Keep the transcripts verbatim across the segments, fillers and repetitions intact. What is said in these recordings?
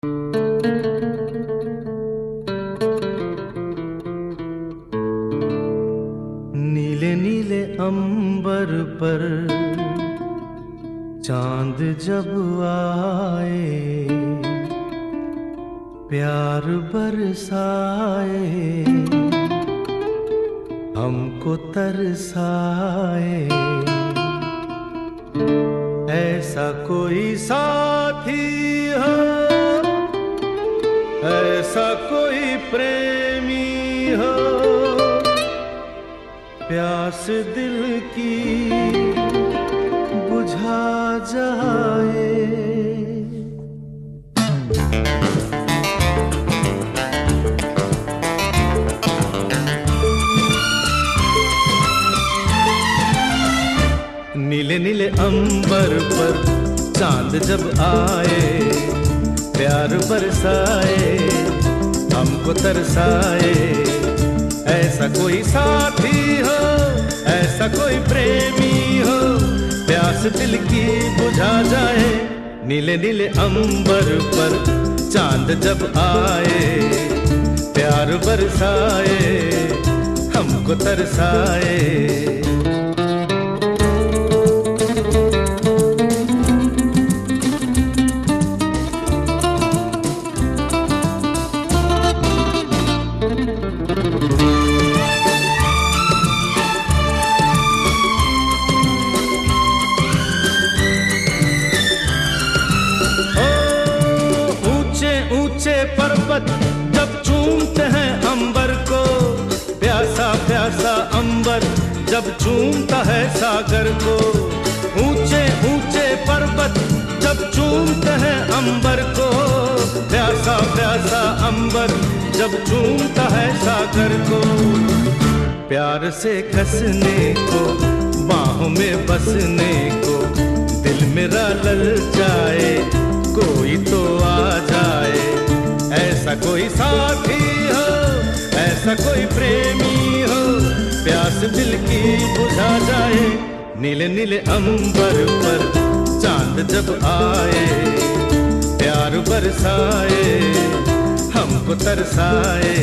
नीले नीले अंबर पर चांद जब आए, प्यार बरसाए, हमको तरसाए। ऐसा कोई साथी हो, ऐसा कोई प्रेमी हो, प्यास दिल की बुझा जाए। नीले नीले अंबर पर चांद जब आए, प्यार बरसाए, हमको तरसाए। ऐसा कोई साथी हो, ऐसा कोई प्रेमी हो, प्यास दिल की बुझा जाए। नीले नीले अंबर पर चांद जब आए, प्यार बरसाए, हमको तरसाए। ऊंचे पर्वत जब चूमते हैं अंबर को, प्यासा प्यासा अंबर जब चूमता है सागर को। ऊंचे ऊंचे पर्वत जब चूमते हैं अंबर को, प्यासा प्यासा अंबर जब चूमता है सागर को। प्यार से कसने को, बाहों में बसने को, दिल मेरा ललचाए, कोई तो आ जाए। ऐसा कोई साथी हो, ऐसा कोई प्रेमी हो, प्यास दिल की बुझा जाए। नीले नीले अंबर पर चांद जब आए, प्यार बरसाए, हमको तरसाए।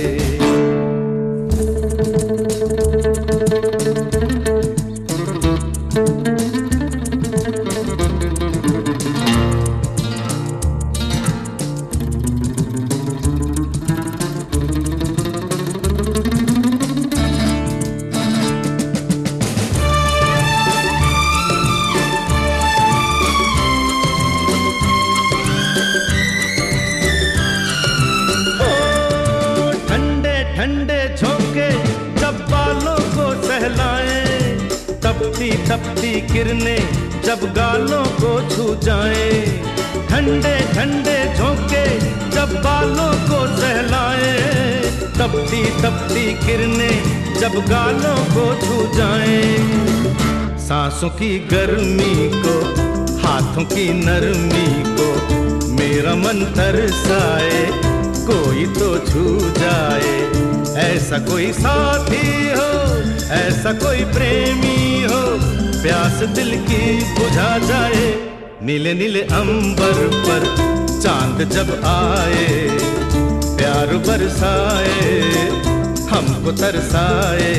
ठंडे झोंके जब बालों को सहलाएं, तपती तपती किरणें जब गालों को छू जाएं। ठंडे ठंडे झोंके जब बालों को सहलाएं, तपती तपती किरणें जब गालों को छू जाएं। सांसों की गर्मी को, हाथों की नरमी को, मेरा मन तरसाए, कोई तो छू जाए। ऐसा कोई साथी हो, ऐसा कोई प्रेमी हो, प्यास दिल की बुझा जाए। नीले नीले अंबर पर चांद जब आए, प्यार बरसाए, हमको तरसाए।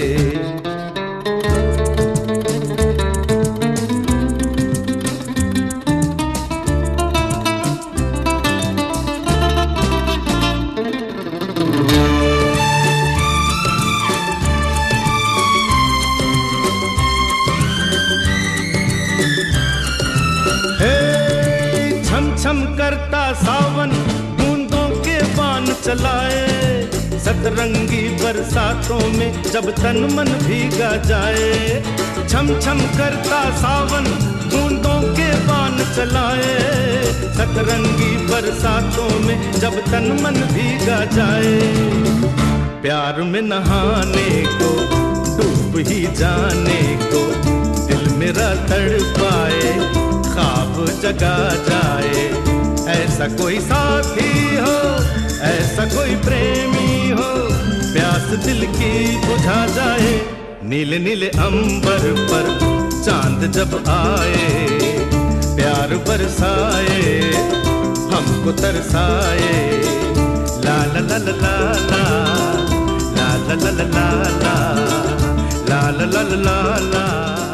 छम करता सावन बूंदों के बाण चलाए, सतरंगी बरसातों में जब तन मन भीगा जाए। छम छम करता सावन बूंदों के बाण चलाए, सतरंगी बरसातों में जब तन मन भीगा जाए। प्यार में नहाने को, डूब ही जाने को, दिल मेरा तड़पाए, ख्वाब जगा जाए। ऐसा कोई साथी हो, ऐसा कोई प्रेमी हो, प्यास दिल की बुझा जाए। नीले नीले अंबर पर चांद जब आए, प्यार बरसाए, हमको तरसाए। ला ला ला ला ला ला ला ला ला ला ला ला ला ला ला ला ला।